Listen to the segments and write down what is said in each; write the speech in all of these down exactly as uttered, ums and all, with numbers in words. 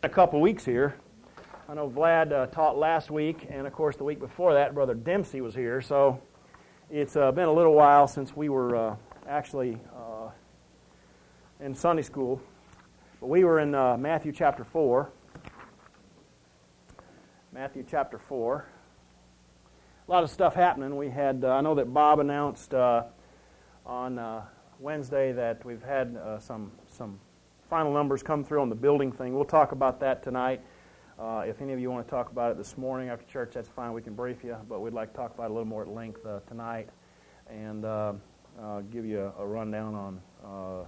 A couple weeks here. I know Vlad uh, taught last week, and of course the week before that, Brother Dempsey was here. So it's uh, been a little while since we were uh, actually uh, in Sunday school. But we were in uh, Matthew chapter four. Matthew chapter four. A lot of stuff happening. We had, uh, I know that Bob announced uh, on uh, Wednesday that we've had uh, some some final numbers come through on the building thing. We'll talk about that tonight. Uh, if any of you want to talk about it this morning after church, that's fine. We can brief you, but we'd like to talk about it a little more at length uh, tonight and uh, uh, give you a, a rundown on uh,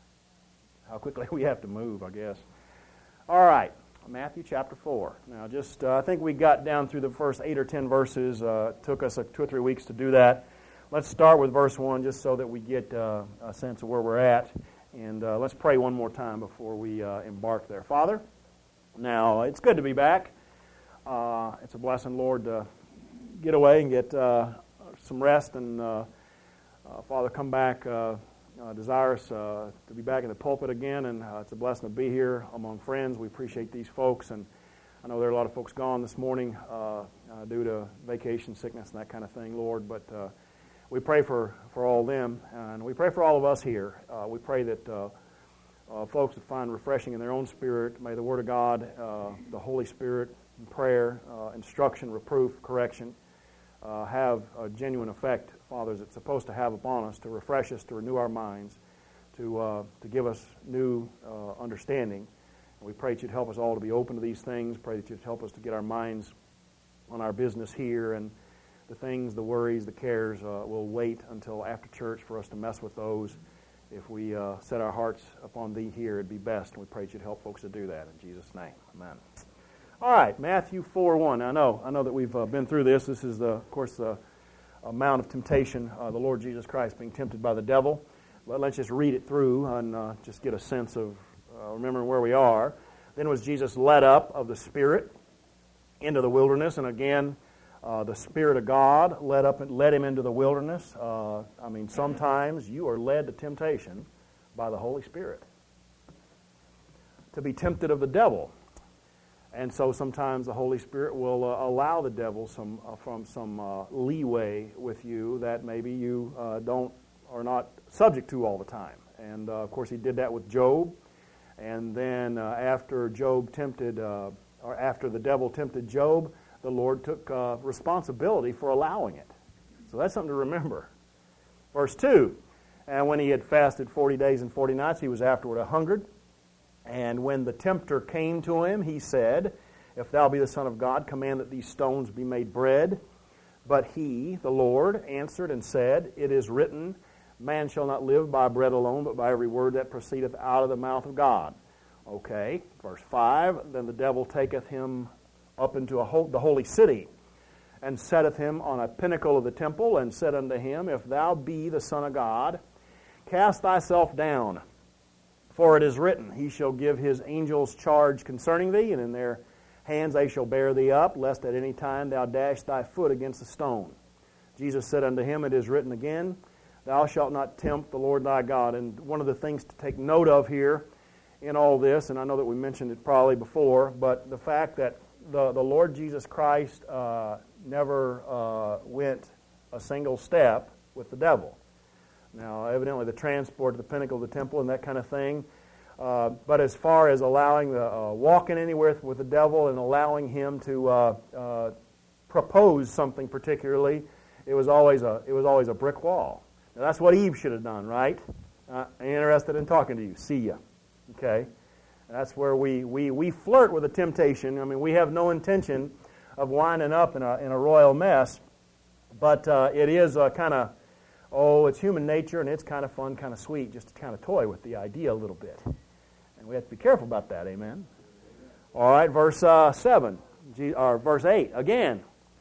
how quickly we have to move, I guess. All right, Matthew chapter four. Now, just uh, I think we got down through the first eight or ten verses. Uh, it took us uh, two or three weeks to do that. Let's start with verse one just so that we get uh, a sense of where we're at. And uh, let's pray one more time before we uh, embark there. Father, now it's good to be back. Uh, it's a blessing, Lord, to get away and get uh, some rest. And uh, uh, Father, come back uh, uh, desirous uh, to be back in the pulpit again. And uh, it's a blessing to be here among friends. We appreciate these folks. And I know there are a lot of folks gone this morning uh, uh, due to vacation, sickness, and that kind of thing, Lord. But uh, we pray for, for all of them, and we pray for all of us here. Uh, we pray that uh, uh, folks would find refreshing in their own spirit. May the Word of God, uh, the Holy Spirit, prayer, uh, instruction, reproof, correction, uh, have a genuine effect, Father, as it's supposed to have upon us, to refresh us, to renew our minds, to uh, to give us new uh, understanding. And we pray that you'd help us all to be open to these things. Pray that you'd help us to get our minds on our business here, and the things, the worries, the cares, uh, will wait until after church for us to mess with those. If we uh, set our hearts upon Thee here, it'd be best. And we pray that you'd help folks to do that in Jesus' name. Amen. All right, Matthew four one. I know, I know that we've uh, been through this. This is, the, of course, the amount of temptation, uh, the Lord Jesus Christ being tempted by the devil. Let, let's just read it through and uh, just get a sense of uh, remembering where we are. Then was Jesus led up of the Spirit into the wilderness, and again, Uh, the Spirit of God led up and led him into the wilderness. Uh, I mean, sometimes you are led to temptation by the Holy Spirit to be tempted of the devil, and so sometimes the Holy Spirit will uh, allow the devil some uh, from some uh, leeway with you that maybe you uh, don't are not subject to all the time. And uh, of course, he did that with Job. And then uh, after Job tempted, uh, or after the devil tempted Job, the Lord took uh, responsibility for allowing it. So that's something to remember. Verse two, and when he had fasted forty days and forty nights, he was afterward a hungered. And when the tempter came to him, he said, If thou be the Son of God, command that these stones be made bread. But he, the Lord, answered and said, It is written, Man shall not live by bread alone, but by every word that proceedeth out of the mouth of God. Okay, verse five, then the devil taketh him up into a ho- the holy city, and setteth him on a pinnacle of the temple, and said unto him, If thou be the Son of God, cast thyself down. For it is written, He shall give His angels charge concerning thee, and in their hands they shall bear thee up, lest at any time thou dash thy foot against a stone. Jesus said unto him, It is written again, Thou shalt not tempt the Lord thy God. And one of the things to take note of here in all this, and I know that we mentioned it probably before, but the fact that The, the Lord Jesus Christ uh, never uh, went a single step with the devil. Now, evidently the transport to the pinnacle of the temple and that kind of thing. Uh, but as far as allowing the uh, walking anywhere with the devil and allowing him to uh, uh, propose something particularly, it was always a it was always a brick wall. Now, that's what Eve should have done, right? Uh, interested in talking to you. See ya. Okay. That's where we, we, we flirt with a temptation. I mean, we have no intention of winding up in a in a royal mess, but uh, it is a kind of, oh, it's human nature, and it's kind of fun, kind of sweet, just to kind of toy with the idea a little bit. And we have to be careful about that, amen? All right, verse uh, seven, or verse eight, again,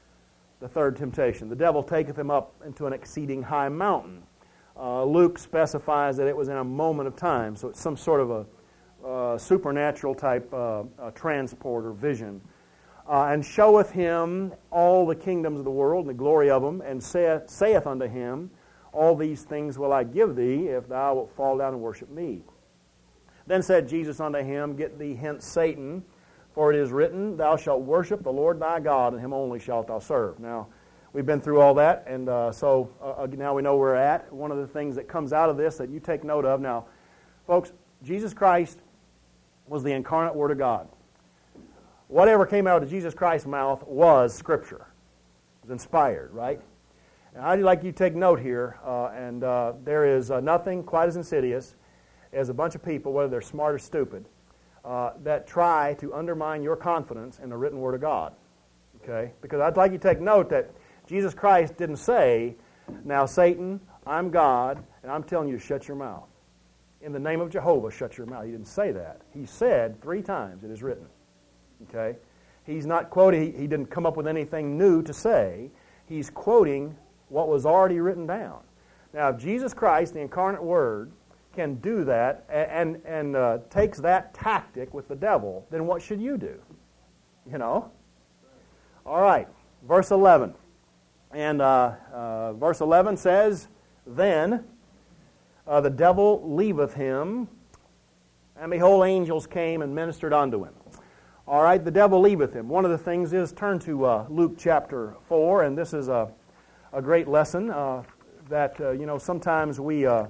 the third temptation. The devil taketh him up into an exceeding high mountain. Uh, Luke specifies that it was in a moment of time, so it's some sort of a Uh, supernatural type uh, uh, transport or vision, uh, and showeth him all the kingdoms of the world and the glory of them, and saith, saith unto him, All these things will I give thee, if thou wilt fall down and worship me. Then said Jesus unto him, Get thee hence, Satan, For it is written, Thou shalt worship the Lord thy God, and him only shalt thou serve. Now, we've been through all that, and uh, so uh, now we know where we're at. One of the things that comes out of this that you take note of. Now, folks, Jesus Christ was the incarnate Word of God. Whatever came out of Jesus Christ's mouth was Scripture. It was inspired, right? And I'd like you to take note here, uh, and uh, there is uh, nothing quite as insidious as a bunch of people, whether they're smart or stupid, uh, that try to undermine your confidence in the written Word of God. Okay? Because I'd like you to take note that Jesus Christ didn't say, now Satan, I'm God, and I'm telling you to shut your mouth. In the name of Jehovah, shut your mouth. He didn't say that. He said three times, it is written. Okay? He's not quoting, he, he didn't come up with anything new to say. He's quoting what was already written down. Now, if Jesus Christ, the incarnate Word, can do that and, and uh, takes that tactic with the devil, then what should you do? You know? All right, verse eleven. And uh, uh, verse eleven says, Then uh, the devil leaveth him, and behold, angels came and ministered unto him. All right, the devil leaveth him. One of the things is, turn to uh, Luke chapter four, and this is a, a great lesson uh, that, uh, you know, sometimes we uh,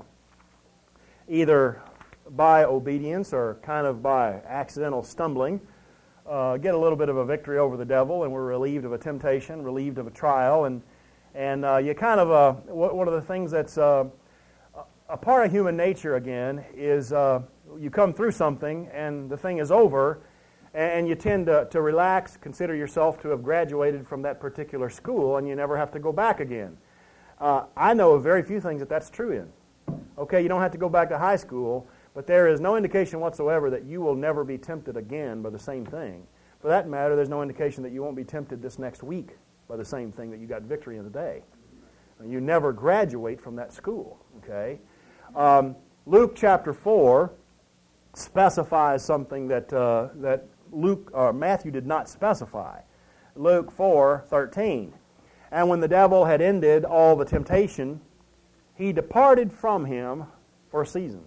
either by obedience or kind of by accidental stumbling uh, get a little bit of a victory over the devil, and we're relieved of a temptation, relieved of a trial, and and uh, you kind of, uh, one of the things that's uh, a part of human nature, again, is uh, you come through something and the thing is over, and you tend to, to relax, consider yourself to have graduated from that particular school, and you never have to go back again. Uh, I know of very few things that that's true in. Okay, you don't have to go back to high school, but there is no indication whatsoever that you will never be tempted again by the same thing. For that matter, there's no indication that you won't be tempted this next week by the same thing that you got victory in today. You never graduate from that school, okay? Um, Luke chapter four specifies something that uh, that Luke or Matthew did not specify. Luke four thirteen. And when the devil had ended all the temptation, he departed from him for a season.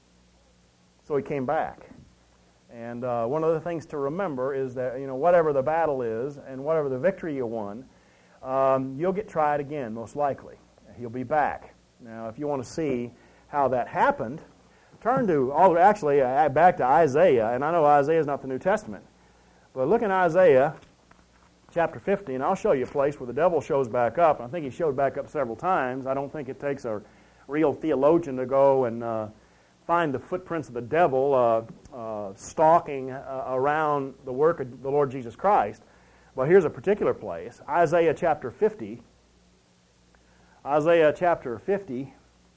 So he came back. And uh, one of the things to remember is that, you know, whatever the battle is and whatever the victory you won, um, you'll get tried again, most likely. He'll be back. Now, if you want to see how that happened, turn to, oh, actually, uh, back to Isaiah. And I know Isaiah is not the New Testament. But look in Isaiah chapter fifty, and I'll show you a place where the devil shows back up. I think he showed back up several times. I don't think it takes a real theologian to go and uh, find the footprints of the devil uh, uh, stalking uh, around the work of the Lord Jesus Christ. But here's a particular place, Isaiah chapter fifty. Isaiah chapter fifty,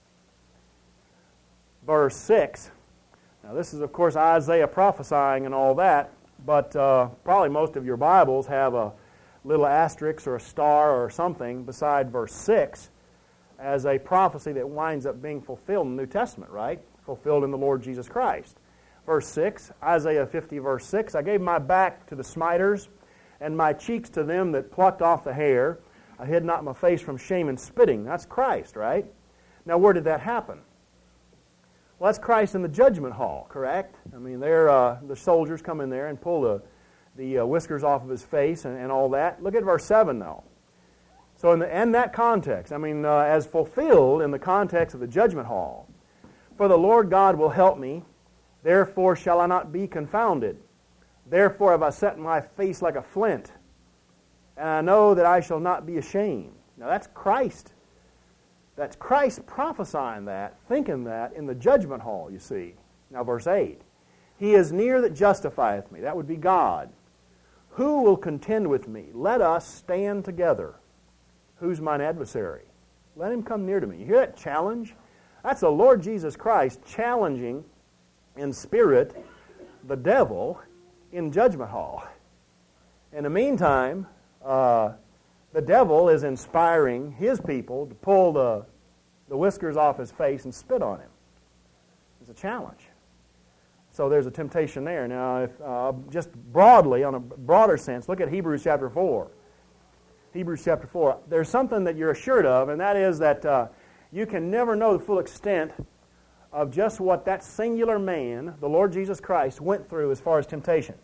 verse six. Now this is, of course, Isaiah prophesying and all that, but uh, probably most of your Bibles have a little asterisk or a star or something beside verse six as a prophecy that winds up being fulfilled in the New Testament, right? Fulfilled in the Lord Jesus Christ. Verse six, Isaiah fifty, verse six, I gave my back to the smiters, and my cheeks to them that plucked off the hair. I hid not my face from shame and spitting. That's Christ, right? Now, where did that happen? Well, that's Christ in the judgment hall, correct? I mean, there, uh, the soldiers come in there and pull the, the uh, whiskers off of his face and, and all that. Look at verse seven, though. So in, the, in that context, I mean, uh, as fulfilled in the context of the judgment hall, for the Lord God will help me, therefore shall I not be confounded. Therefore have I set my face like a flint, and I know that I shall not be ashamed. Now that's Christ. That's Christ prophesying that, thinking that in the judgment hall, you see. Now verse eight. He is near that justifieth me. That would be God. Who will contend with me? Let us stand together. Who's mine adversary? Let him come near to me. You hear that challenge? That's the Lord Jesus Christ challenging in spirit the devil in judgment hall. In the meantime, uh, the devil is inspiring his people to pull the, the whiskers off his face and spit on him. It's a challenge. So there's a temptation there. Now, if, uh, just broadly, on a broader sense, look at Hebrews chapter four. Hebrews chapter four. There's something that you're assured of, and that is that uh, you can never know the full extent of just what that singular man, the Lord Jesus Christ, went through as far as temptation.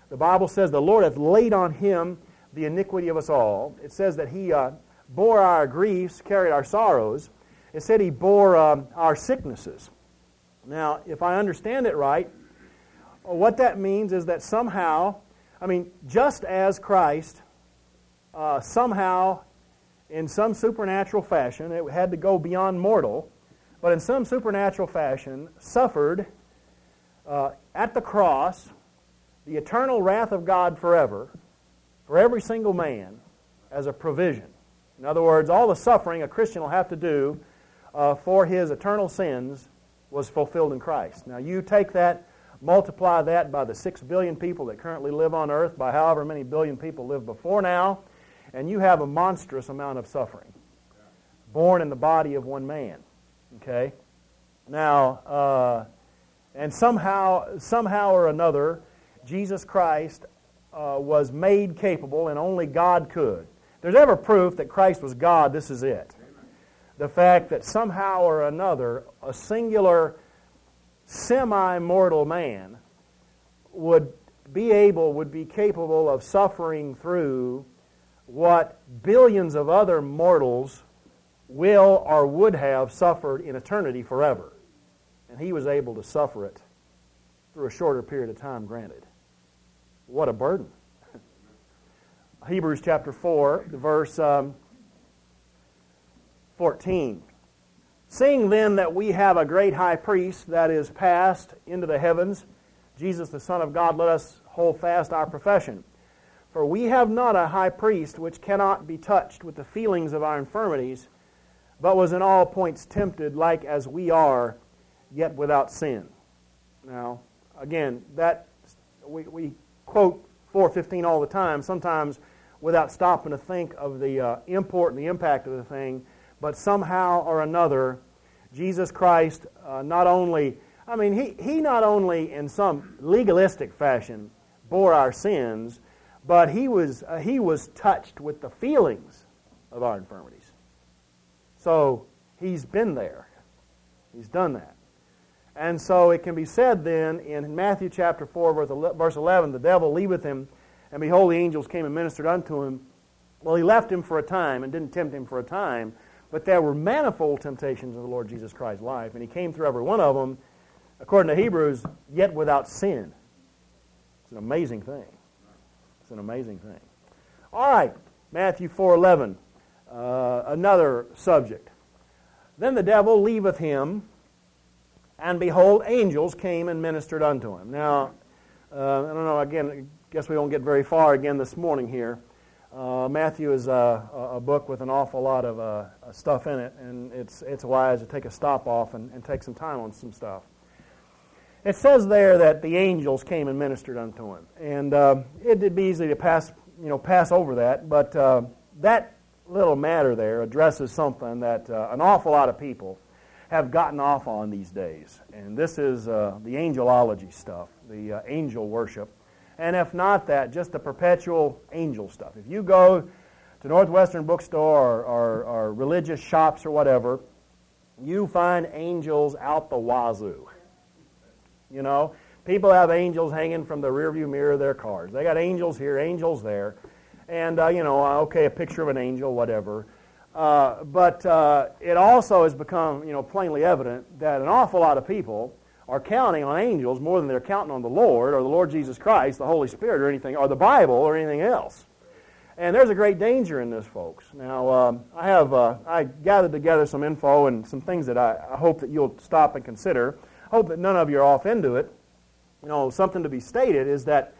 The Bible says the Lord hath laid on him the iniquity of us all. It says that he uh, bore our griefs, carried our sorrows. It said he bore um, our sicknesses. Now, if I understand it right, what that means is that somehow, I mean, just as Christ uh, somehow, in some supernatural fashion, it had to go beyond mortal, but in some supernatural fashion, suffered uh, at the cross the eternal wrath of God forever, for every single man, as a provision. In other words, all the suffering a Christian will have to do uh, for his eternal sins was fulfilled in Christ. Now you take that, multiply that by the six billion people that currently live on earth, by however many billion people lived before now, and you have a monstrous amount of suffering born in the body of one man. Okay? Now, uh, and somehow, somehow or another, Jesus Christ uh, was made capable, and only God could. If there's ever proof that Christ was God, this is it. The fact that somehow or another, a singular, semi-mortal man would be able, would be capable of suffering through what billions of other mortals will or would have suffered in eternity forever. And he was able to suffer it through a shorter period of time, granted. What a burden. Hebrews chapter four, verse um, fourteen. Seeing then that we have a great high priest that is passed into the heavens, Jesus the Son of God, let us hold fast our profession. For we have not a high priest which cannot be touched with the feelings of our infirmities, but was in all points tempted like as we are, yet without sin. Now, again, that we, we quote four fifteen all the time, sometimes without stopping to think of the uh, import and the impact of the thing, but somehow or another, Jesus Christ uh, not only, I mean, he, he not only in some legalistic fashion bore our sins, but he was, uh, he was touched with the feelings of our infirmities. So he's been there. He's done that. And so it can be said then in Matthew chapter four, verse eleven, the devil leaveth him, and behold, the angels came and ministered unto him. Well, he left him for a time and didn't tempt him for a time, but there were manifold temptations of the Lord Jesus Christ's life, and he came through every one of them, according to Hebrews, yet without sin. It's an amazing thing. It's an amazing thing. All right, Matthew four eleven, uh, another subject. Then the devil leaveth him, and behold, angels came and ministered unto him. Now, uh, I don't know, again, I guess we won't get very far again this morning here. Uh, Matthew is uh, a book with an awful lot of uh, stuff in it, and it's it's wise to take a stop off and, and take some time on some stuff. It says there that the angels came and ministered unto him, and uh, it'd be easy to pass you know pass over that, but uh, that little matter there addresses something that uh, an awful lot of people have gotten off on these days, and this is uh, the angelology stuff, the uh, angel worship. And if not that, just the perpetual angel stuff. If you go to Northwestern Bookstore or, or, or religious shops or whatever, you find angels out the wazoo. You know, people have angels hanging from the rearview mirror of their cars. They got angels here, angels there. And, uh, you know, okay, a picture of an angel, whatever. Uh, but uh, it also has become, you know, plainly evident that an awful lot of people are counting on angels more than they're counting on the Lord or the Lord Jesus Christ, the Holy Spirit, or anything, or the Bible, or anything else. And there's a great danger in this, folks. Now, um, I have uh, I gathered together some info and some things that I, I hope that you'll stop and consider. I hope that none of you are off into it. You know, something to be stated is that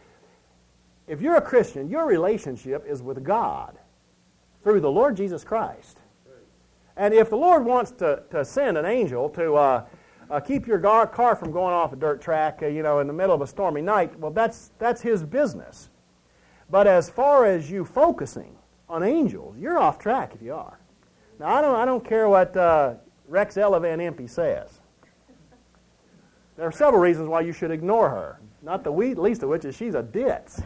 if you're a Christian, your relationship is with God through the Lord Jesus Christ. And if the Lord wants to, to send an angel to uh, Uh, keep your gar- car from going off a dirt track, uh, you know, in the middle of a stormy night, well, that's that's his business. But as far as you focusing on angels, you're off track if you are. Now, I don't I don't care what uh, Rex Ella Van Impe says. There are several reasons why you should ignore her. Not the least of which is she's a ditz.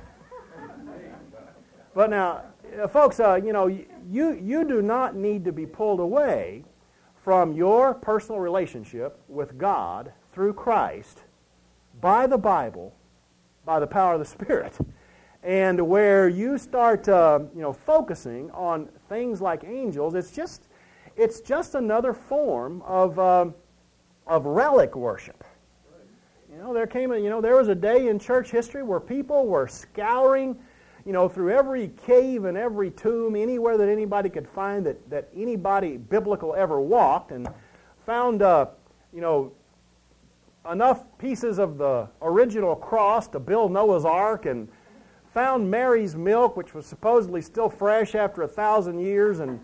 But now, uh, folks, uh, you know, you you do not need to be pulled away from your personal relationship with God through Christ by the Bible, by the power of the Spirit. And where you start, uh, you know, focusing on things like angels, it's just, it's just another form of, uh, of relic worship. You know, there came, a, you know, there was a day in church history where people were scouring, you know, through every cave and every tomb, anywhere that anybody could find that, that anybody biblical ever walked, and found, uh, you know, enough pieces of the original cross to build Noah's Ark, and found Mary's milk, which was supposedly still fresh after a thousand years, and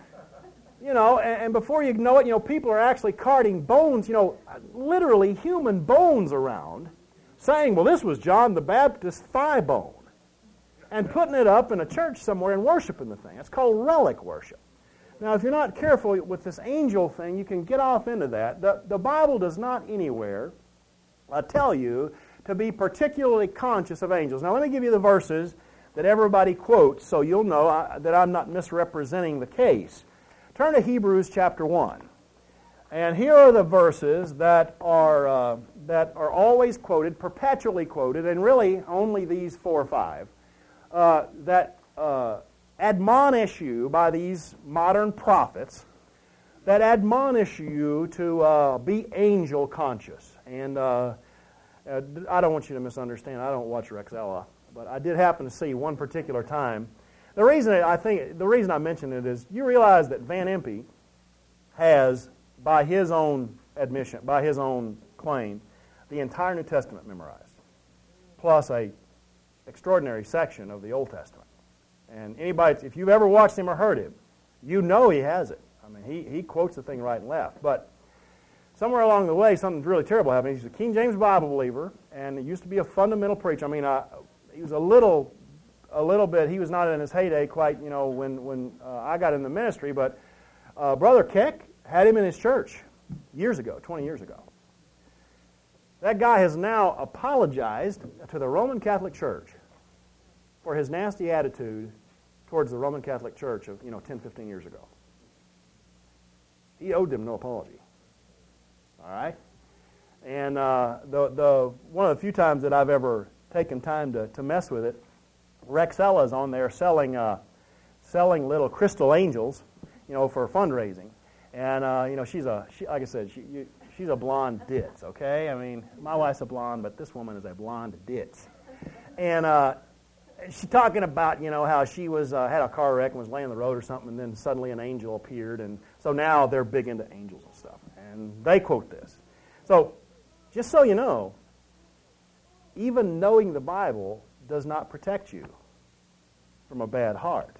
you know, and, and before you know it, you know, people are actually carting bones, you know, literally human bones around, saying, well, this was John the Baptist's thigh bone, and putting it up in a church somewhere and worshiping the thing. It's called relic worship. Now, if you're not careful with this angel thing, you can get off into that. The, the Bible does not anywhere uh, tell you to be particularly conscious of angels. Now, let me give you the verses that everybody quotes so you'll know I, that I'm not misrepresenting the case. Turn to Hebrews chapter one. And here are the verses that are, uh, that are always quoted, perpetually quoted, and really only these four or five, uh, that uh, admonish you by these modern prophets, that admonish you to uh, be angel conscious. And uh, uh, I don't want you to misunderstand. I don't watch Rexella, but I did happen to see one particular time. The reason I think the reason I mention it is you realize that Van Impe has, by his own admission, by his own claim, the entire New Testament memorized, plus a extraordinary section of the Old Testament. And anybody, if you've ever watched him or heard him, you know he has it. I mean, he, he quotes the thing right and left. But somewhere along the way, something really terrible happened. He's a King James Bible believer, and he used to be a fundamental preacher. I mean, I, he was a little, a little bit. He was not in his heyday quite, you know, when when uh, I got in the ministry. But uh, Brother Keck had him in his church years ago, twenty years ago. That guy has now apologized to the Roman Catholic Church for his nasty attitude towards the Roman Catholic Church of, you know, ten, fifteen years ago. He owed them no apology. All right? And uh, the the one of the few times that I've ever taken time to, to mess with it, Rexella's on there selling uh, selling little crystal angels, you know, for fundraising. And, uh, you know, she's a, she, like I said, she, you, she's a blonde ditz, okay? I mean, my wife's a blonde, but this woman is a blonde ditz. And uh, she's talking about, you know, how she was uh, had a car wreck and was laying on the road or something, and then suddenly an angel appeared. And so now they're big into angels and stuff. And they quote this. So, just so you know, even knowing the Bible does not protect you from a bad heart.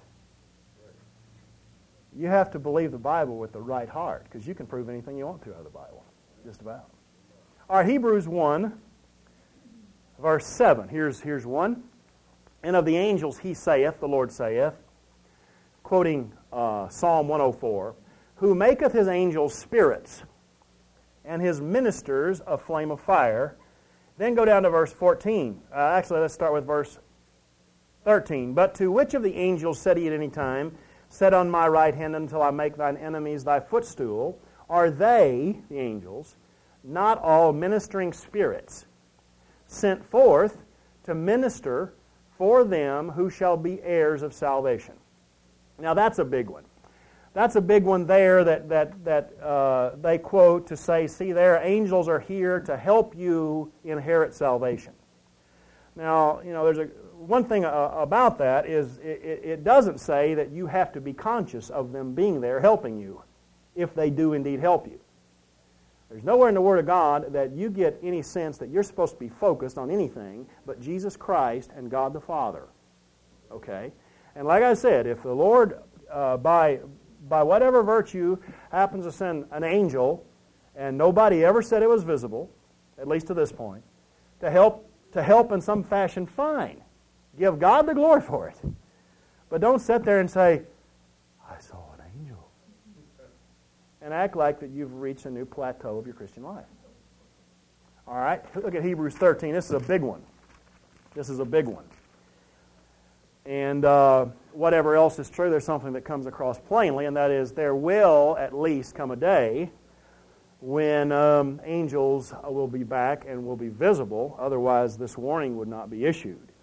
You have to believe the Bible with the right heart, because you can prove anything you want to out of the Bible, just about. All right, Hebrews one, verse seven. Here's, here's one. And of the angels he saith, the Lord saith, quoting uh, Psalm one oh four, who maketh his angels spirits, and his ministers a flame of fire. Then go down to verse fourteen. Uh, actually, let's start with verse thirteen. But to which of the angels said he at any time, set on my right hand until I make thine enemies thy footstool? Are they, the angels, not all ministering spirits, sent forth to minister for them who shall be heirs of salvation? Now that's a big one. That's a big one there that that that uh, they quote to say, see there, angels are here to help you inherit salvation. Now, you know, there's a one thing uh, about that is it, it doesn't say that you have to be conscious of them being there helping you, if they do indeed help you. There's nowhere in the Word of God that you get any sense that you're supposed to be focused on anything but Jesus Christ and God the Father. Okay? And like I said, if the Lord, uh, by by whatever virtue, happens to send an angel, and nobody ever said it was visible, at least to this point, to help to help in some fashion, fine. Give God the glory for it. But don't sit there and say, I saw an angel, and act like that you've reached a new plateau of your Christian life. All right? Look at Hebrews thirteen. This is a big one. This is a big one. And uh, whatever else is true, there's something that comes across plainly, and that is there will at least come a day when um, angels will be back and will be visible. Otherwise, this warning would not be issued.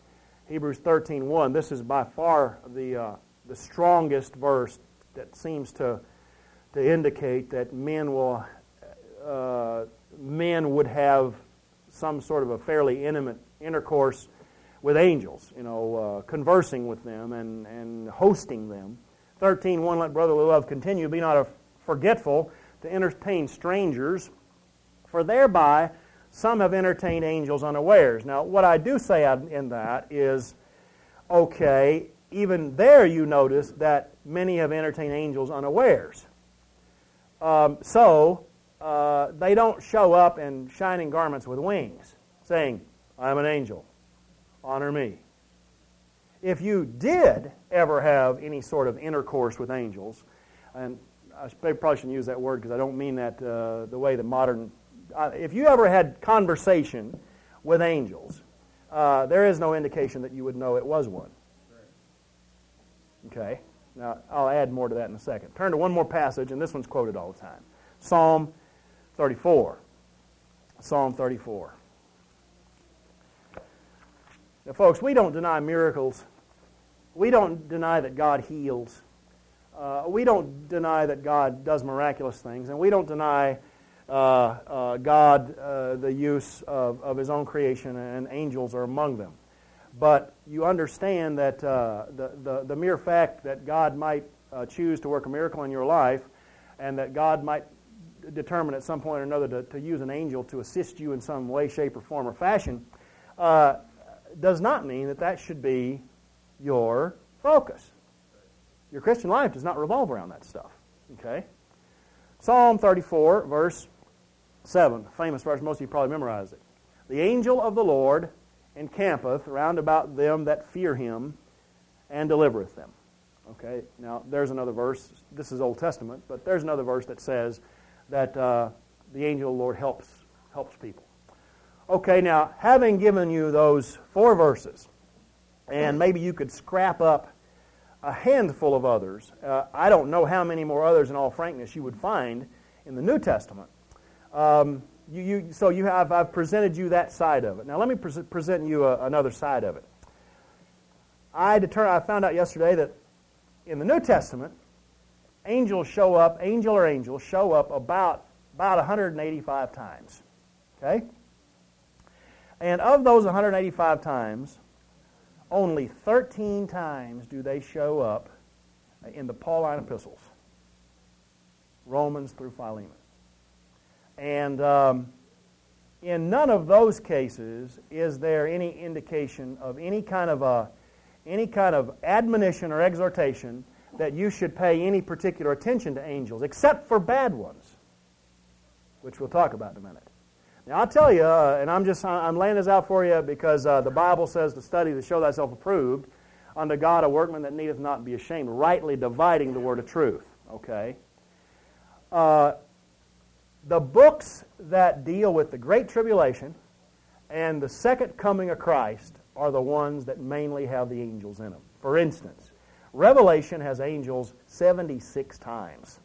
Hebrews thirteen one. This is by far the uh, the strongest verse that seems to to indicate that men will uh, men would have some sort of a fairly intimate intercourse with angels, you know, uh, conversing with them and, and hosting them. thirteen one, let brotherly love continue. Be not forgetful to entertain strangers, for thereby some have entertained angels unawares. Now, what I do say in that is, okay, even there you notice that many have entertained angels unawares. Um, so, uh, they don't show up in shining garments with wings, saying, I'm an angel, honor me. If you did ever have any sort of intercourse with angels, and I probably shouldn't use that word because I don't mean that uh, the way the modern... Uh, if you ever had conversation with angels, uh, there is no indication that you would know it was one. Okay? Now, I'll add more to that in a second. Turn to one more passage, and this one's quoted all the time. Psalm thirty-four. Psalm thirty-four. Now, folks, we don't deny miracles. We don't deny that God heals. Uh, we don't deny that God does miraculous things, and we don't deny uh, uh, God uh, the use of, of His own creation, and angels are among them. But you understand that uh, the, the, the mere fact that God might uh, choose to work a miracle in your life, and that God might determine at some point or another to, to use an angel to assist you in some way, shape, or form or fashion, uh, does not mean that that should be your focus. Your Christian life does not revolve around that stuff. Okay? Psalm thirty-four, verse seven, famous verse, most of you probably memorized it. The angel of the Lord encampeth round about them that fear Him, and delivereth them. Okay, now there's another verse. This is Old Testament, but there's another verse that says that uh, the angel of the Lord helps helps people. Okay, now having given you those four verses, and maybe you could scrap up a handful of others. Uh, I don't know how many more others, in all frankness, you would find in the New Testament. Um, you, you, so you have I've presented you that side of it. Now let me pre- present you a, another side of it. I deter- I found out yesterday that in the New Testament, angels show up, angel or angels show up about about one hundred eighty-five times. Okay? And of those one hundred eighty-five times, only thirteen times do they show up in the Pauline epistles, Romans through Philemon. And um, in none of those cases is there any indication of any kind of a, any kind of admonition or exhortation that you should pay any particular attention to angels, except for bad ones, which we'll talk about in a minute. Now, I'll tell you, uh, and I'm just I'm laying this out for you because uh, the Bible says to study to show thyself approved unto God, a workman that needeth not be ashamed, rightly dividing the word of truth. Okay? Uh, the books that deal with the Great Tribulation and the second coming of Christ are the ones that mainly have the angels in them. For instance, Revelation has angels seventy-six times.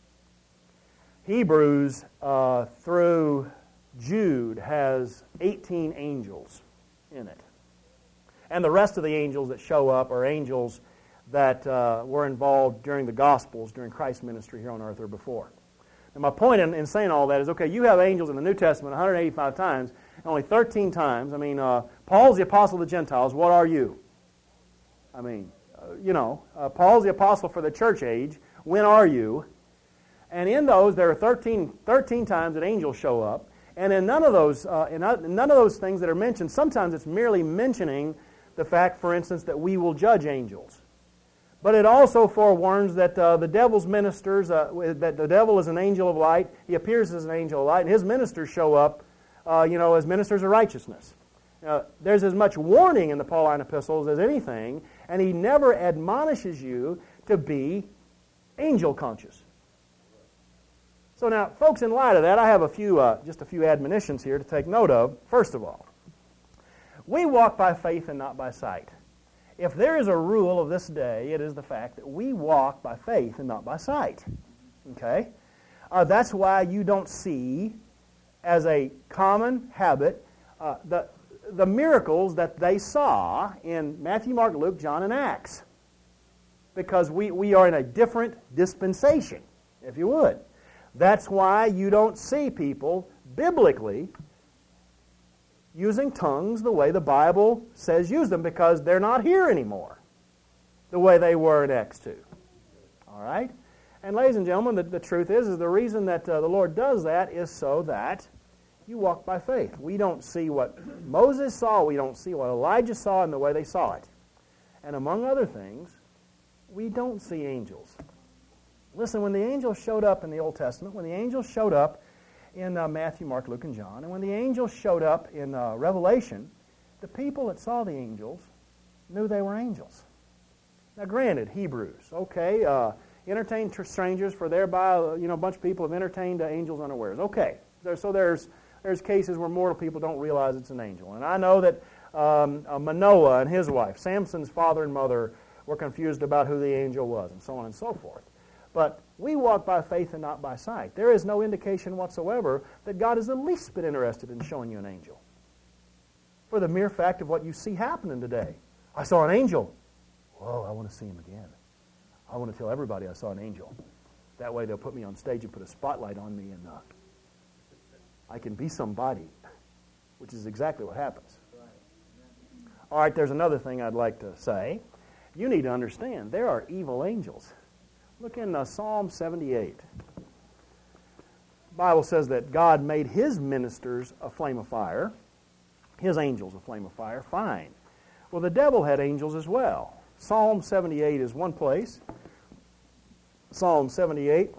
Hebrews uh, through Jude has eighteen angels in it. And the rest of the angels that show up are angels that uh, were involved during the Gospels, during Christ's ministry here on earth or before. And my point in, in saying all that is, okay, you have angels in the New Testament one hundred eighty-five times, and only thirteen times. I mean, uh, Paul's the apostle of the Gentiles. What are you? I mean, uh, you know, uh, Paul's the apostle for the church age. When are you? And in those, there are thirteen, thirteen times that angels show up. And in none of those, uh, in none of those things that are mentioned, sometimes it's merely mentioning the fact, for instance, that we will judge angels. But it also forewarns that uh, the devil's ministers, uh, that the devil is an angel of light. He appears as an angel of light, and his ministers show up, uh, you know, as ministers of righteousness. Uh, there's as much warning in the Pauline epistles as anything, and he never admonishes you to be angel conscious. So now, folks, in light of that, I have a few, uh, just a few admonitions here to take note of. First of all, we walk by faith and not by sight. If there is a rule of this day, it is the fact that we walk by faith and not by sight. Okay? Uh, that's why you don't see, as a common habit, uh, the the miracles that they saw in Matthew, Mark, Luke, John, and Acts. Because we, we are in a different dispensation, if you would. That's why you don't see people biblically using tongues the way the Bible says use them, because they're not here anymore the way they were in Acts two. All right? And ladies and gentlemen, the, the truth is, is the reason that uh, the Lord does that is so that you walk by faith. We don't see what Moses saw. We don't see what Elijah saw in the way they saw it. And among other things, we don't see angels. Listen, when the angels showed up in the Old Testament, when the angels showed up in uh, Matthew, Mark, Luke, and John, and when the angels showed up in uh, Revelation, the people that saw the angels knew they were angels. Now, granted, Hebrews, okay, uh, entertain tr- strangers, for thereby, uh, you know, a bunch of people have entertained uh, angels unawares. Okay, there, so there's there's cases where mortal people don't realize it's an angel. And I know that um, uh, Manoah and his wife, Samson's father and mother, were confused about who the angel was, and so on and so forth. But we walk by faith and not by sight. There is no indication whatsoever that God is the least bit interested in showing you an angel. For the mere fact of what you see happening today. I saw an angel. Whoa, I want to see him again. I want to tell everybody I saw an angel. That way they'll put me on stage and put a spotlight on me, and uh, I can be somebody, which is exactly what happens. All right, there's another thing I'd like to say. You need to understand, there are evil angels. Look in uh, Psalm seventy-eight. The Bible says that God made His ministers a flame of fire, His angels a flame of fire. Fine. Well, the devil had angels as well. Psalm seventy-eight is one place. Psalm seventy-eight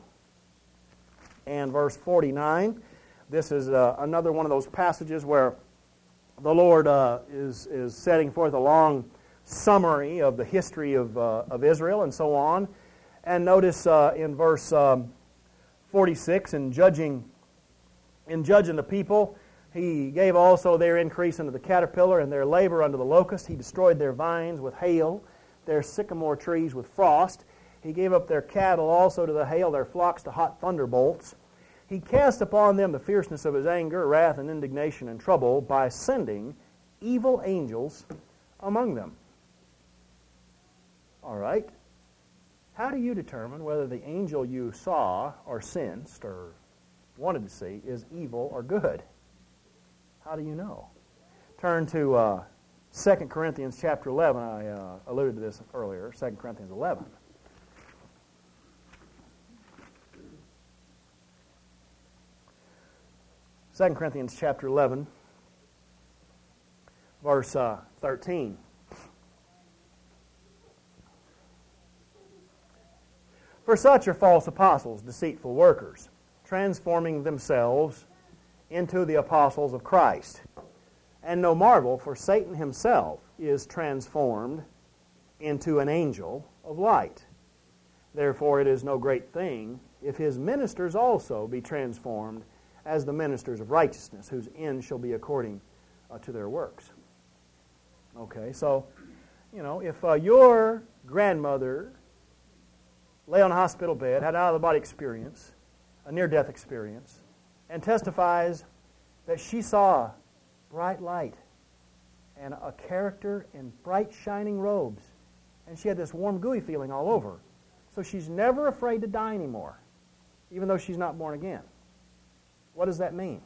and verse forty-nine. This is uh, another one of those passages where the Lord uh, is, is setting forth a long summary of the history of, uh, of Israel and so on. And notice uh, in verse um, forty-six, in judging, in judging the people, He gave also their increase unto the caterpillar and their labor unto the locust. He destroyed their vines with hail, their sycamore trees with frost. He gave up their cattle also to the hail, their flocks to hot thunderbolts. He cast upon them the fierceness of His anger, wrath, and indignation and trouble by sending evil angels among them. All right. How do you determine whether the angel you saw or sensed or wanted to see is evil or good? How do you know? Turn to uh, Second Corinthians chapter eleven. I uh, alluded to this earlier. Second Corinthians eleven. Second Corinthians chapter eleven, verse uh, thirteen. For such are false apostles, deceitful workers, transforming themselves into the apostles of Christ. And no marvel, for Satan himself is transformed into an angel of light. Therefore it is no great thing if his ministers also be transformed as the ministers of righteousness, whose end shall be according uh, to their works. Okay, so, you know, if uh, your grandmother lay on a hospital bed, had an out-of-the-body experience, a near-death experience, and testifies that she saw bright light and a character in bright shining robes, and she had this warm, gooey feeling all over. So she's never afraid to die anymore, even though she's not born again. What does that mean?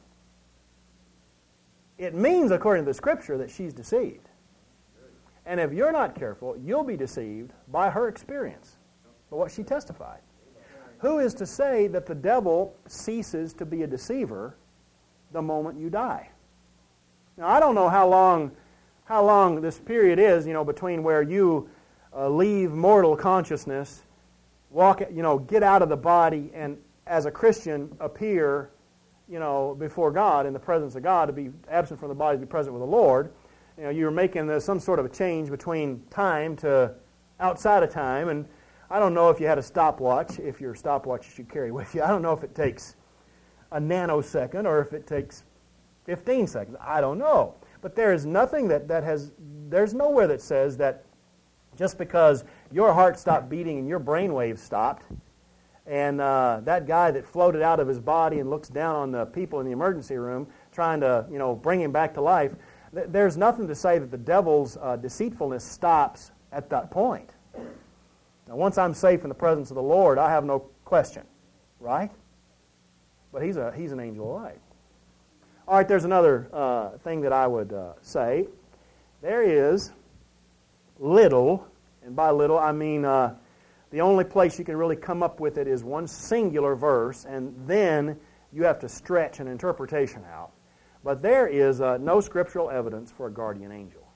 It means, according to the Scripture, that she's deceived. And if you're not careful, you'll be deceived by her experience, by what she testified. Who is to say that the devil ceases to be a deceiver the moment you die? Now, I don't know how long, how long this period is, you know, between where you uh, leave mortal consciousness, walk, you know, get out of the body, and as a Christian appear, you know, before God, in the presence of God, to be absent from the body, to be present with the Lord. You know, you're making the, some sort of a change between time to outside of time, and I don't know if you had a stopwatch, if your stopwatch you should carry with you. I don't know if it takes a nanosecond or if it takes fifteen seconds. I don't know. But there is nothing that, that has, there's nowhere that says that just because your heart stopped beating and your brain waves stopped, and uh, that guy that floated out of his body and looks down on the people in the emergency room trying to, you know, bring him back to life, th- there's nothing to say that the devil's uh, deceitfulness stops at that point. Now, once I'm safe in the presence of the Lord, I have no question, right? But he's a he's an angel of light. All right, there's another uh, thing that I would uh, say. There is little, and by little I mean uh, the only place you can really come up with it is one singular verse, and then you have to stretch an interpretation out. But there is uh, no scriptural evidence for a guardian angel.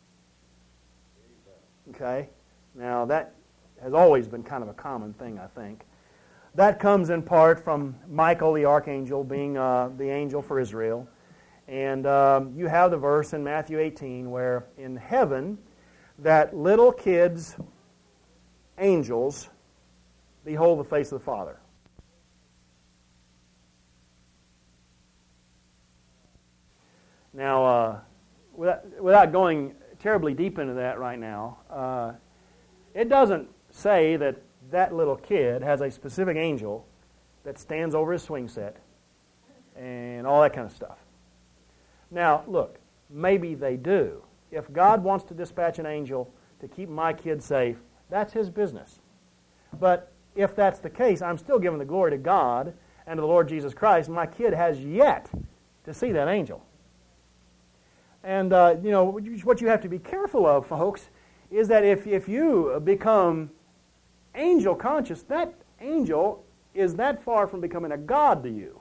Okay? Now that has always been kind of a common thing, I think. That comes in part from Michael the archangel being uh, the angel for Israel. And um, you have the verse in Matthew eighteen where in heaven that little kids, angels, behold the face of the Father. Now, uh, without, without going terribly deep into that right now, uh, it doesn't say that that little kid has a specific angel that stands over his swing set and all that kind of stuff. Now, look, maybe they do. If God wants to dispatch an angel to keep my kid safe, that's His business. But if that's the case, I'm still giving the glory to God and to the Lord Jesus Christ. My kid has yet to see that angel. And, uh, you know, what you have to be careful of, folks, is that if, if you become angel conscious, that angel is that far from becoming a god to you.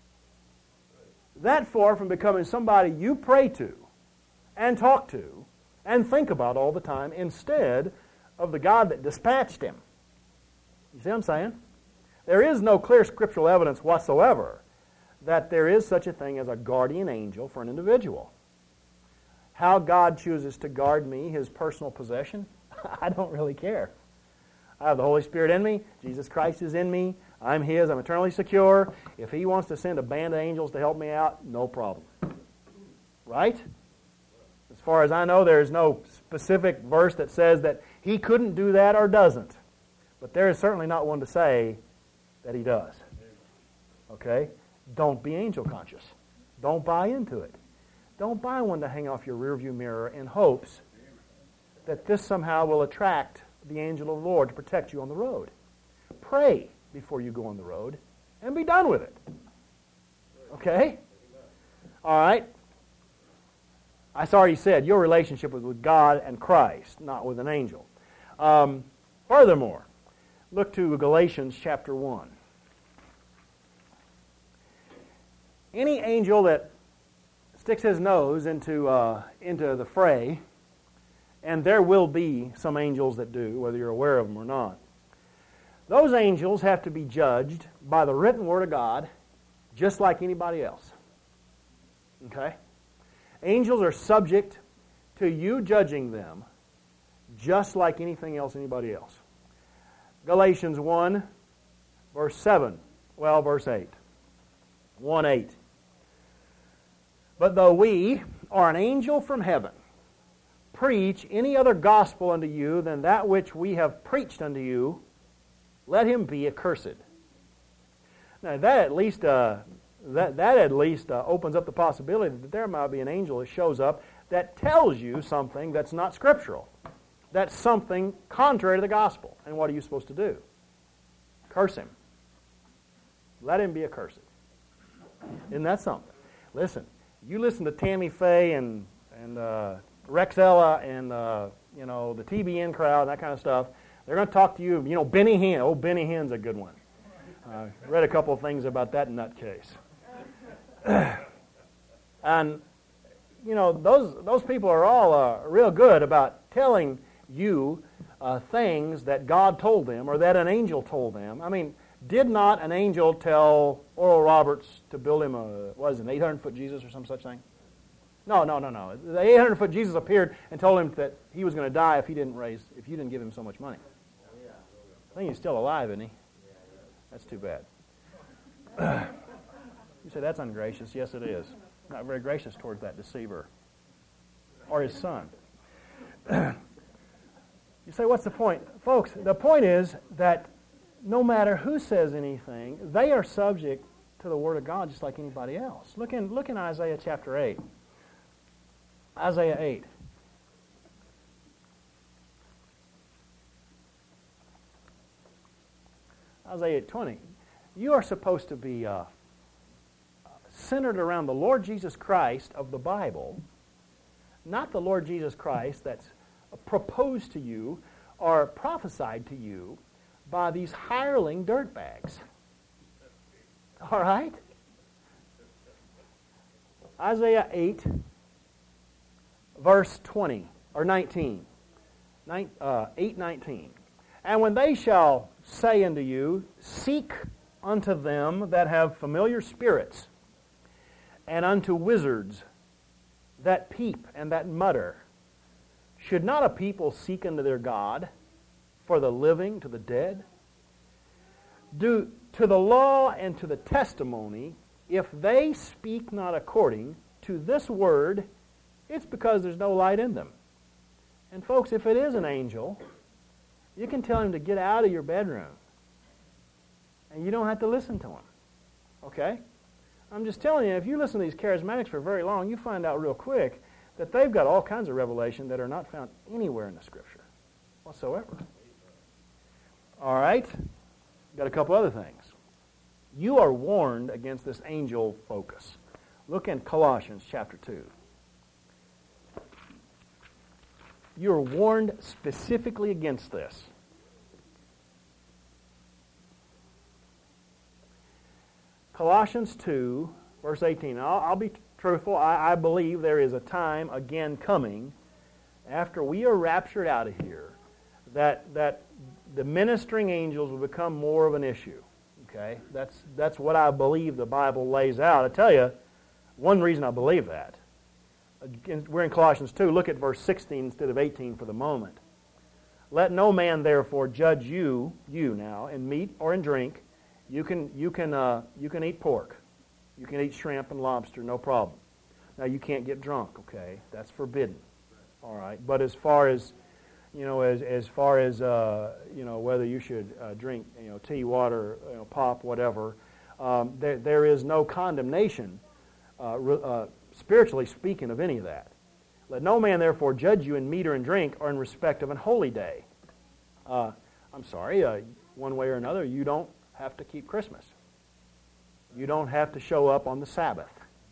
That far from becoming somebody you pray to and talk to and think about all the time instead of the God that dispatched him. You see what I'm saying? There is no clear scriptural evidence whatsoever that there is such a thing as a guardian angel for an individual. How God chooses to guard me, His personal possession, I don't really care. I have the Holy Spirit in me. Jesus Christ is in me. I'm His. I'm eternally secure. If He wants to send a band of angels to help me out, no problem. Right? As far as I know, there is no specific verse that says that He couldn't do that or doesn't. But there is certainly not one to say that He does. Okay? Don't be angel conscious. Don't buy into it. Don't buy one to hang off your rearview mirror in hopes that this somehow will attract the angel of the Lord to protect you on the road. Pray before you go on the road and be done with it. Okay? All right? I already said your relationship was with God and Christ, not with an angel. Um, furthermore, look to Galatians chapter one. Any angel that sticks his nose into uh, into the fray, and there will be some angels that do, whether you're aware of them or not. Those angels have to be judged by the written Word of God, just like anybody else. Okay? Angels are subject to you judging them, just like anything else, anybody else. Galatians one, verse seven, well, verse eight. one eight. But though we, or an angel from heaven, preach any other gospel unto you than that which we have preached unto you, let him be accursed. Now that at least uh, that that at least uh, opens up the possibility that there might be an angel that shows up that tells you something that's not scriptural. That's something contrary to the gospel. And what are you supposed to do? Curse him. Let him be accursed. Isn't that something? Listen. You listen to Tammy Faye and and uh, Rexella and uh, you know the T B N crowd and that kind of stuff. They're going to talk to you. You know Benny Hinn. Oh, Benny Hinn's a good one. I uh, read a couple of things about that nutcase. And you know those those people are all uh, real good about telling you uh, things that God told them or that an angel told them. I mean. Did not an angel tell Oral Roberts to build him a, what is it, an eight hundred foot Jesus or some such thing? No, no, no, no. The eight hundred foot Jesus appeared and told him that he was going to die if he didn't raise, if you didn't give him so much money. I think he's still alive, isn't he? That's too bad. You say that's ungracious. Yes, it is. Not very gracious towards that deceiver or his son. You say, what's the point? Folks, the point is that no matter who says anything, they are subject to the Word of God just like anybody else. Look in, look in Isaiah chapter eight. Isaiah eight. Isaiah twenty. You are supposed to be uh, centered around the Lord Jesus Christ of the Bible, not the Lord Jesus Christ that's proposed to you or prophesied to you by these hireling dirtbags. All right? Isaiah eight, verse twenty, or nineteen. Nine, uh, eight nineteen. And when they shall say unto you, seek unto them that have familiar spirits, and unto wizards that peep and that mutter, should not a people seek unto their God, for the living to the dead? Do to the law and to the testimony, if they speak not according to this word, it's because there's no light in them. And folks, if it is an angel, you can tell him to get out of your bedroom. And you don't have to listen to him. Okay? I'm just telling you, if you listen to these charismatics for very long, you find out real quick that they've got all kinds of revelation that are not found anywhere in the Scripture whatsoever. All right? Got a couple other things. You are warned against this angel focus. Look in Colossians chapter two. You are warned specifically against this. Colossians two, verse eighteen. I'll, I'll be truthful. I, I believe there is a time again coming after we are raptured out of here that that the ministering angels will become more of an issue. Okay? That's that's what I believe the Bible lays out. I tell you, one reason I believe that. We're in Colossians two. Look at verse sixteen instead of eighteen for the moment. Let no man therefore judge you, you now, in meat or in drink. You can you can uh, you can eat pork, you can eat shrimp and lobster, no problem. Now you can't get drunk, okay? That's forbidden. All right. But as far as you know, as as far as uh, you know, whether you should uh, drink, you know, tea, water, you know, pop, whatever, um, there there is no condemnation, uh, uh, spiritually speaking, of any of that. Let no man therefore judge you in meat or in drink or in respect of an holy day. Uh, I'm sorry, uh, one way or another, you don't have to keep Christmas. You don't have to show up on the Sabbath,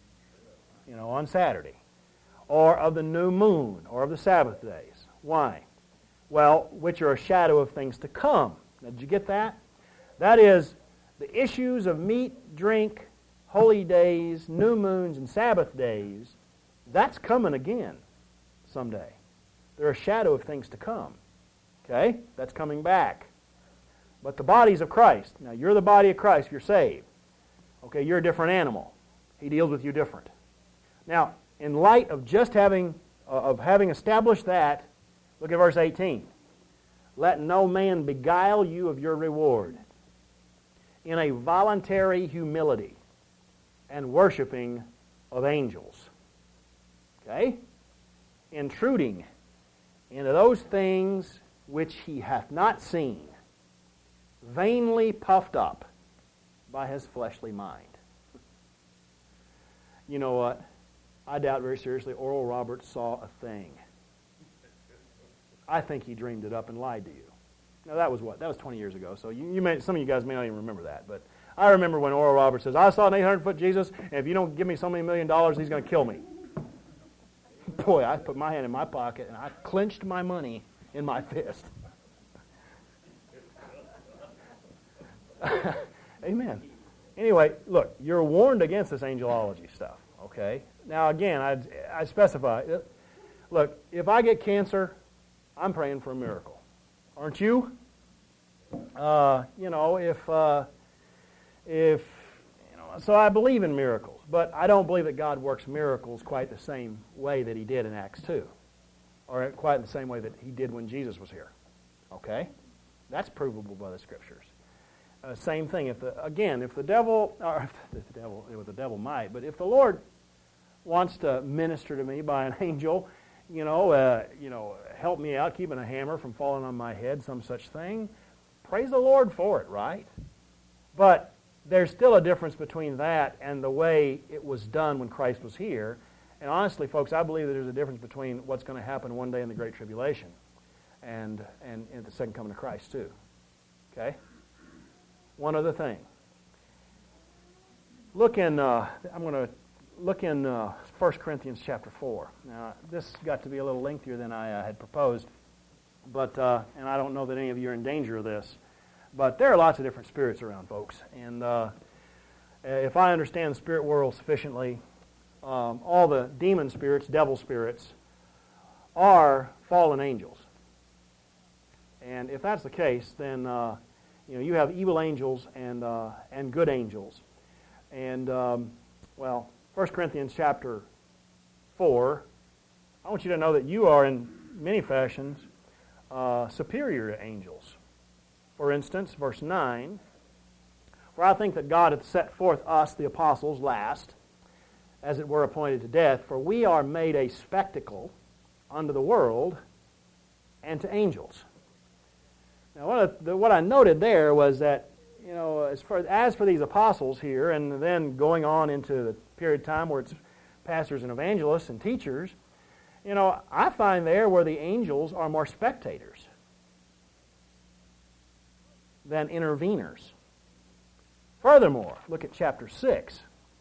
you know, on Saturday, or of the new moon, or of the Sabbath days. Why? Well, which are a shadow of things to come. Now, did you get that? That is, the issues of meat, drink, holy days, new moons, and Sabbath days, that's coming again someday. They're a shadow of things to come. Okay? That's coming back. But the bodies of Christ, now you're the body of Christ if you're saved. Okay, you're a different animal. He deals with you different. Now, in light of just having, uh, of having established that, look at verse eighteen. Let no man beguile you of your reward in a voluntary humility and worshiping of angels. Okay? Intruding into those things which he hath not seen, vainly puffed up by his fleshly mind. You know what? I doubt very seriously Oral Roberts saw a thing. I think he dreamed it up and lied to you. Now that was what? That was twenty years ago, so you, you may, some of you guys may not even remember that, but I remember when Oral Roberts says, I saw an eight hundred foot Jesus, and if you don't give me so many million dollars, he's going to kill me. Boy, I put my hand in my pocket, and I clenched my money in my fist. Amen. Anyway, look, you're warned against this angelology stuff, okay? Now, again, I, I specify, look, if I get cancer, I'm praying for a miracle. Aren't you? Uh, you know, if, uh, if, you know, so I believe in miracles, but I don't believe that God works miracles quite the same way that he did in Acts two, or quite the same way that he did when Jesus was here, okay? That's provable by the Scriptures. Uh, same thing. If the, again, if the devil, or if the devil, the devil might, but if the Lord wants to minister to me by an angel, you know, uh, you know, help me out, keeping a hammer from falling on my head, some such thing, praise the Lord for it, right? But there's still a difference between that and the way it was done when Christ was here, And honestly, folks, I believe that there's a difference between what's going to happen one day in the Great Tribulation and, and, and the second coming of Christ, too. Okay? One other thing. Look in, uh, I'm going to look in uh, First Corinthians chapter four. Now, this got to be a little lengthier than I uh, had proposed, but uh, and I don't know that any of you are in danger of this, but there are lots of different spirits around, folks. And uh, if I understand the spirit world sufficiently, um, all the demon spirits, devil spirits, are fallen angels. And if that's the case, then uh, you know you have evil angels and uh, and good angels. And um, well, First Corinthians chapter four, I want you to know that you are in many fashions uh, superior to angels. For instance, verse nine, for I think that God hath set forth us, the apostles, last, as it were appointed to death, for we are made a spectacle unto the world and to angels. Now, what I, what I noted there was that, you know, as for, as for these apostles here, and then going on into the period of time where it's pastors and evangelists and teachers, you know, I find there where the angels are more spectators than interveners. Furthermore, look at chapter six.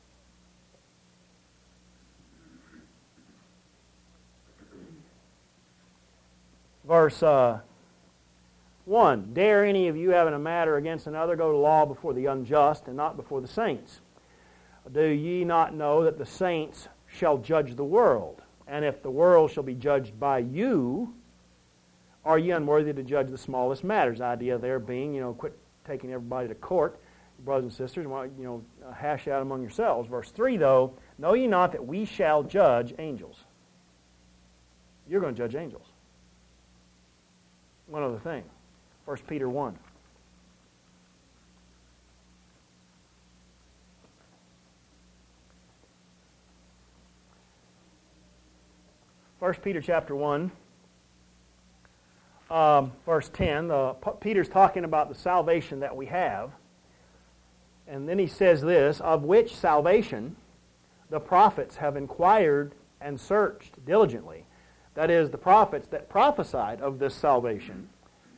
Verse uh, one, dare any of you having a matter against another go to law before the unjust and not before the saints? Do ye not know that the saints shall judge the world? And if the world shall be judged by you, are ye unworthy to judge the smallest matters? The idea there being, you know, quit taking everybody to court, brothers and sisters, you know, hash out among yourselves. Verse three, though, know ye not that we shall judge angels? You're going to judge angels. One other thing. First Peter one. First Peter chapter one, um, verse ten. Uh, Peter's talking about the salvation that we have. And then he says this, of which salvation the prophets have inquired and searched diligently. That is, the prophets that prophesied of this salvation.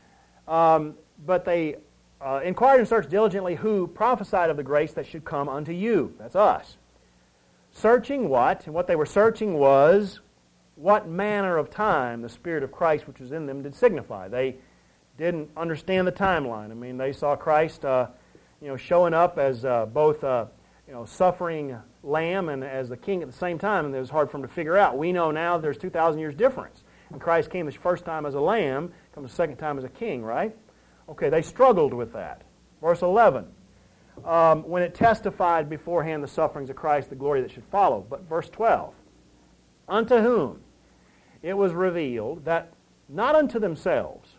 Um, but they uh, inquired and searched diligently who prophesied of the grace that should come unto you. That's us. Searching what? And what they were searching was what manner of time the Spirit of Christ which was in them did signify. They didn't understand the timeline. I mean, they saw Christ uh, you know, showing up as uh, both uh, you know, suffering lamb and as the king at the same time, and it was hard for them to figure out. We know now there's two thousand years difference. And Christ came the first time as a lamb, comes the second time as a king, right? Okay, they struggled with that. Verse eleven, um, when it testified beforehand the sufferings of Christ, the glory that should follow. But verse twelve, unto whom it was revealed that not unto themselves,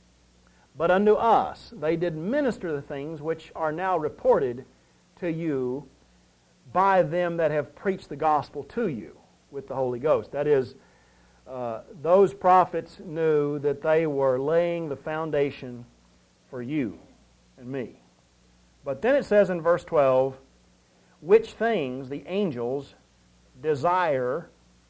but unto us they did minister the things which are now reported to you by them that have preached the gospel to you with the Holy Ghost. That is, uh, those prophets knew that they were laying the foundation for you and me. But then it says in verse twelve, which things the angels desire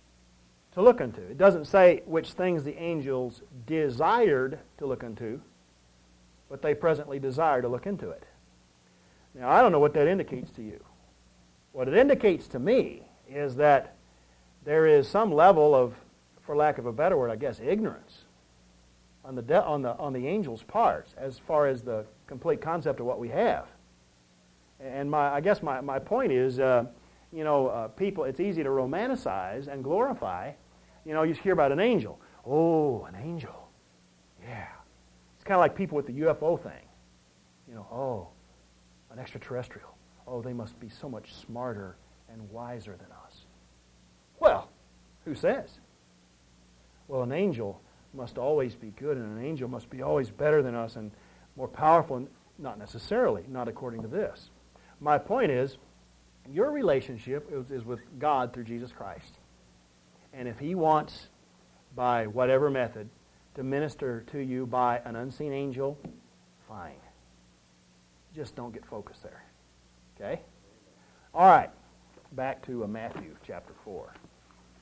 to look unto. It doesn't say which things the angels desired to look unto, but they presently desire to look into it. Now, I don't know what that indicates to you. What it indicates to me is that there is some level of, for lack of a better word, I guess, ignorance on the de- on the on the angels' parts as far as the complete concept of what we have. And my, I guess my, my point is, uh, you know, uh, people, it's easy to romanticize and glorify. You know, you hear about an angel. Oh, an angel. Yeah. It's kind of like people with the U F O thing. You know, oh, an extraterrestrial. Oh, they must be so much smarter and wiser than us. Well, who says? Well, an angel must always be good, and an angel must be always better than us and more powerful. And not necessarily, not according to this. My point is, your relationship is, is with God through Jesus Christ. And if He wants, by whatever method, to minister to you by an unseen angel, fine. Just don't get focused there. Okay? All right. Back to uh, Matthew chapter four.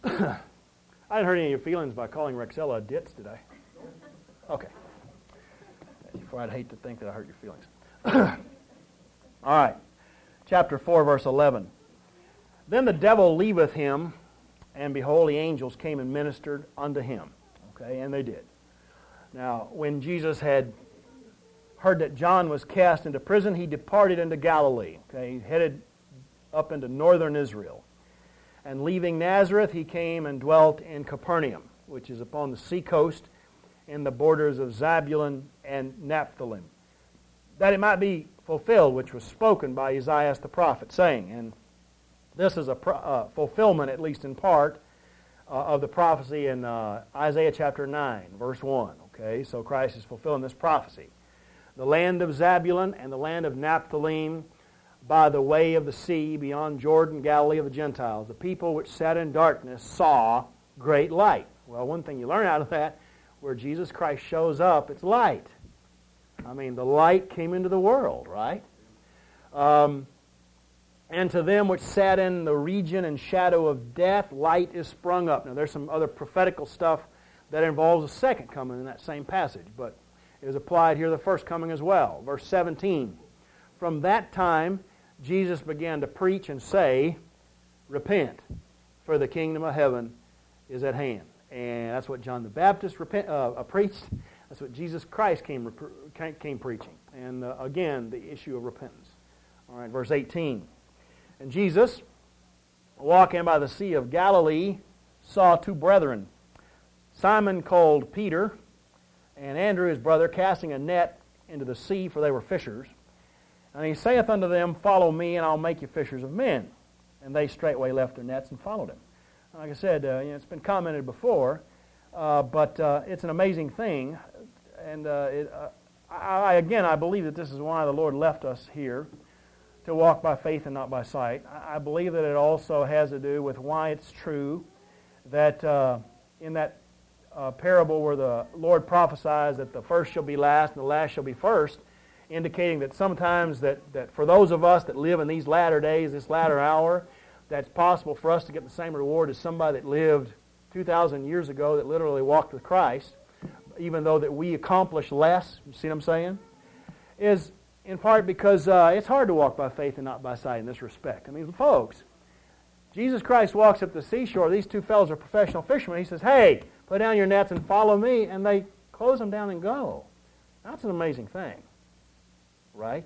I didn't hurt any of your feelings by calling Rexella a ditz, did I? Okay. Before I'd hate to think that I hurt your feelings. All right. Chapter four, verse eleven. Then the devil leaveth him, and behold, the angels came and ministered unto him. Okay, and they did. Now, when Jesus had heard that John was cast into prison, he departed into Galilee. Okay, he headed up into northern Israel. And leaving Nazareth, he came and dwelt in Capernaum, which is upon the seacoast in the borders of Zebulun and Naphtali, that it might be fulfilled, which was spoken by Isaiah the prophet, saying, and this is a pro- uh, fulfillment, at least in part, uh, of the prophecy in uh, Isaiah chapter nine, verse one. Okay, so Christ is fulfilling this prophecy. The land of Zebulun and the land of Naphtali, by the way of the sea, beyond Jordan, Galilee of the Gentiles. The people which sat in darkness saw great light. Well, one thing you learn out of that, where Jesus Christ shows up, it's light. I mean, the light came into the world, right? Um, and to them which sat in the region and shadow of death, light is sprung up. Now, there's some other prophetical stuff that involves a second coming in that same passage, but it is applied here the first coming as well. Verse seventeen. From that time, Jesus began to preach and say, repent, for the kingdom of heaven is at hand. And that's what John the Baptist repent, uh, uh, preached. That's what Jesus Christ came, came, came preaching. And uh, again, the issue of repentance. All right, verse eighteen. And Jesus, walking by the Sea of Galilee, saw two brethren, Simon called Peter, and Andrew his brother, casting a net into the sea, for they were fishers. And he saith unto them, follow me, and I'll make you fishers of men. And they straightway left their nets and followed him. Like I said, uh, you know, it's been commented before, uh, but uh, it's an amazing thing. And uh, it, uh, I, again, I believe that this is why the Lord left us here, to walk by faith and not by sight. I, I believe that it also has to do with why it's true that uh, in that uh, parable where the Lord prophesies that the first shall be last and the last shall be first, indicating that sometimes that, that for those of us that live in these latter days, this latter hour, that's possible for us to get the same reward as somebody that lived two thousand years ago that literally walked with Christ, even though that we accomplish less. You see what I'm saying? Is in part because uh, it's hard to walk by faith and not by sight in this respect. I mean, folks, Jesus Christ walks up the seashore. These two fellows are professional fishermen. He says, hey, put down your nets and follow me. And they close them down and go. That's an amazing thing. Right?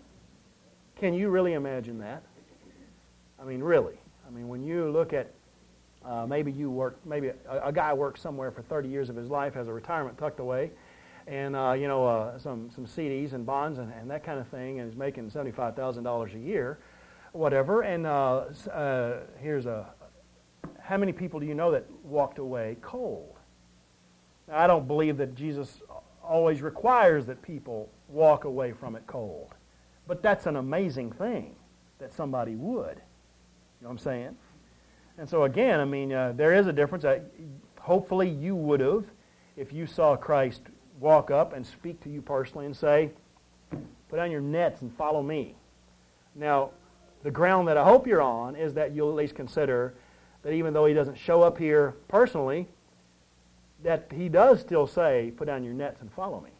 Can you really imagine that? I mean, really. I mean, when you look at uh, maybe you work, maybe a, a guy works somewhere for thirty years of his life, has a retirement tucked away, and uh, you know uh, some some C Ds and bonds and, and that kind of thing, and is making seventy-five thousand dollars a year, whatever. And uh, uh, here's a how many people do you know that walked away cold? Now, I don't believe that Jesus always requires that people walk away from it cold. But that's an amazing thing that somebody would. You know what I'm saying? And so again, I mean, uh, there is a difference. Uh, hopefully you would have, if you saw Christ walk up and speak to you personally and say, put down your nets and follow me. Now, the ground that I hope you're on is that you'll at least consider that even though he doesn't show up here personally, that he does still say, put down your nets and follow me.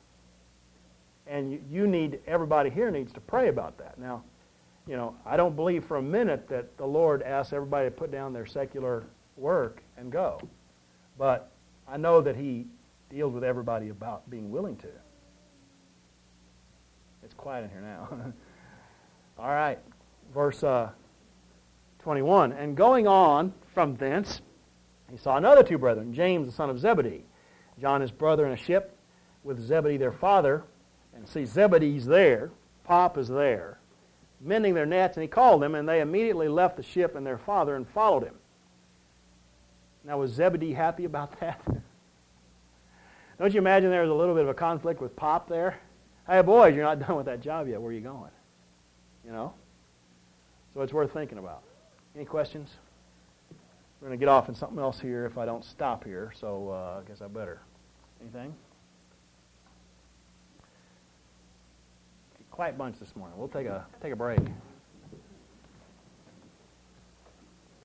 And you, you need, everybody here needs to pray about that. Now, you know, I don't believe for a minute that the Lord asks everybody to put down their secular work and go. But I know that he deals with everybody about being willing to. It's quiet in here now. All right, verse uh, twenty-one. And going on from thence, he saw another two brethren, James the son of Zebedee, John his brother in a ship with Zebedee their father. And see, Zebedee's there, Pop is there, mending their nets, and he called them, and they immediately left the ship and their father and followed him. Now, was Zebedee happy about that? Don't you imagine there was a little bit of a conflict with Pop there? Hey, boys, you're not done with that job yet. Where are you going? You know? So it's worth thinking about. Any questions? We're going to get off in something else here if I don't stop here, so uh, I guess I better. Anything? Quiet bunch this morning. We'll take a take a break.